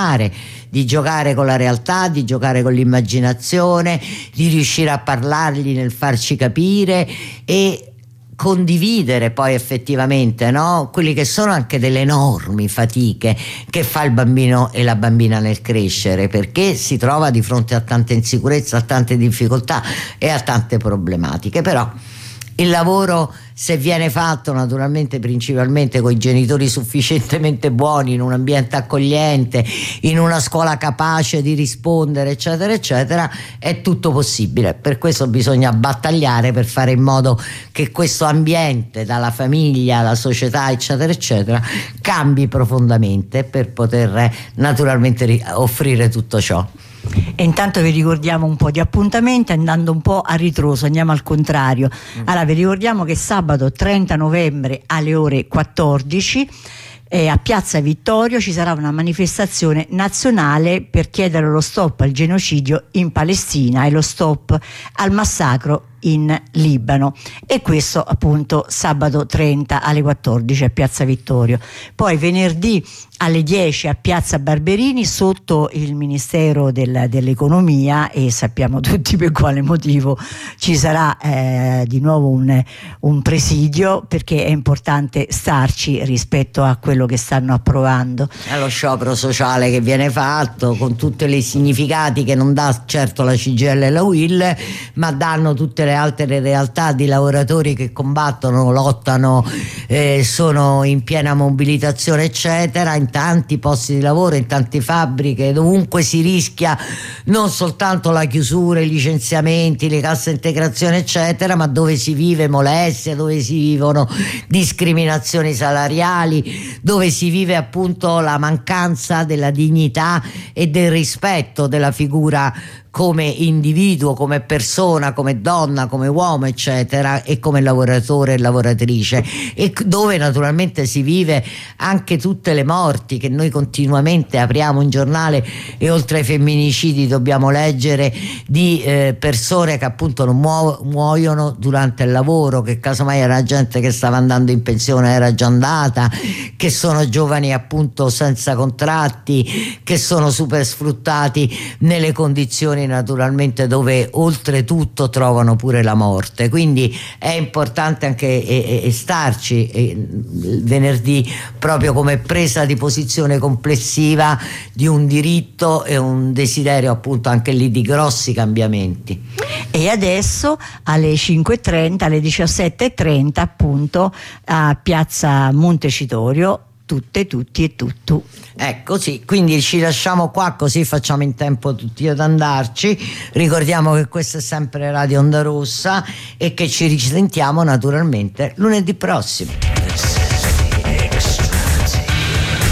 con la realtà, di giocare con l'immaginazione, di riuscire a parlargli nel farci capire e condividere poi effettivamente, no? Quelli che sono anche delle enormi fatiche che fa il bambino e la bambina nel crescere, perché si trova di fronte a tante insicurezze, a tante difficoltà e a tante problematiche. Però il lavoro, se viene fatto naturalmente principalmente con i genitori sufficientemente buoni, in un ambiente accogliente, in una scuola capace di rispondere, eccetera eccetera, è tutto possibile. Per questo bisogna battagliare per fare in modo che questo ambiente, dalla famiglia alla società, eccetera eccetera, cambi profondamente per poter naturalmente offrire tutto ciò. E intanto vi ricordiamo un po' di appuntamenti, andando un po' a ritroso, andiamo al contrario. Allora vi ricordiamo che sabato 30 novembre alle ore 14 a Piazza Vittorio ci sarà una manifestazione nazionale per chiedere lo stop al genocidio in Palestina e lo stop al massacro in Libano, e questo appunto sabato 30 alle 14 a Piazza Vittorio. Poi venerdì alle 10 a Piazza Barberini sotto il Ministero dell'Economia, e sappiamo tutti per quale motivo ci sarà di nuovo un presidio, perché è importante starci rispetto a quello che stanno approvando. È lo sciopero sociale che viene fatto con tutti i significati che non dà certo la CGIL e la UIL, ma danno tutte le altre realtà di lavoratori che combattono, lottano, sono in piena mobilitazione eccetera, in tanti posti di lavoro, in tante fabbriche, dovunque si rischia non soltanto la chiusura, i licenziamenti, le casse integrazione eccetera, ma dove si vive molestia, dove si vivono discriminazioni salariali, dove si vive appunto la mancanza della dignità e del rispetto della figura come individuo, come persona, come donna, come uomo eccetera, e come lavoratore e lavoratrice, e dove naturalmente si vive anche tutte le morti che noi continuamente apriamo un giornale e oltre ai femminicidi dobbiamo leggere di persone che appunto non muoiono durante il lavoro, che casomai era gente che stava andando in pensione, era già andata, che sono giovani appunto senza contratti, che sono super sfruttati nelle condizioni naturalmente dove oltretutto trovano pure la morte. Quindi è importante anche starci venerdì proprio come presa di posizione complessiva di un diritto e un desiderio appunto anche lì di grossi cambiamenti. E adesso alle 5:30, alle 17:30 appunto a Piazza Montecitorio, tutte, tutti e tutto. Ecco, sì, quindi ci lasciamo qua così facciamo in tempo tutti ad andarci. Ricordiamo che questa è sempre Radio Onda Rossa e che ci risentiamo naturalmente lunedì prossimo.